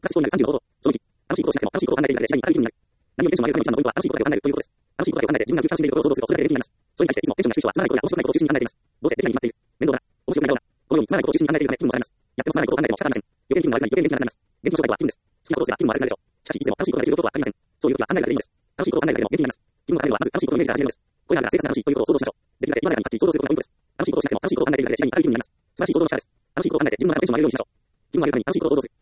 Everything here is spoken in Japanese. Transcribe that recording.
楽しいことになる35行動。その1、楽しいことをしなくても楽しいことを考えているだけで次第に明るい気分になる。何よりテンションが上がるのが一番のポイントは楽しいことだけを考えるということです。楽しいことだけを考えて自分が空気感じていることを想像するとそれだけで元気になります。それに対していつもテンションが低い人はつまらないことや面白くないことを中心に考えています。どうせできないに決まっている。面倒だ。面白くないだろうな。このようにつまらないことを中心に考えているため気分もされます。やってもつまらないことを考えても仕方ありません。余計に気分が悪くなり余計に元気になります。元気の正体とは気分です。好きなことをすれば気分も悪くなるでしょう。しかしいつでも楽しいことができることはありません。そういう時は考えるだけでいいのです。楽しいことを考えるだけでも元気になります。気分が上がるのはまず楽しいことをイメージから始めるのです。これらが生活が楽しいということを想像しましょう。できるだけ今までにはっきり想像することがポイントです。楽しいことをしなくても楽しいことを考えているだけで次第に明るい気分になります。素晴らしい想像の力です。楽しいことを考えて自分が楽しくなれるようにしましょう。気分が上がるために楽しいことを想像する。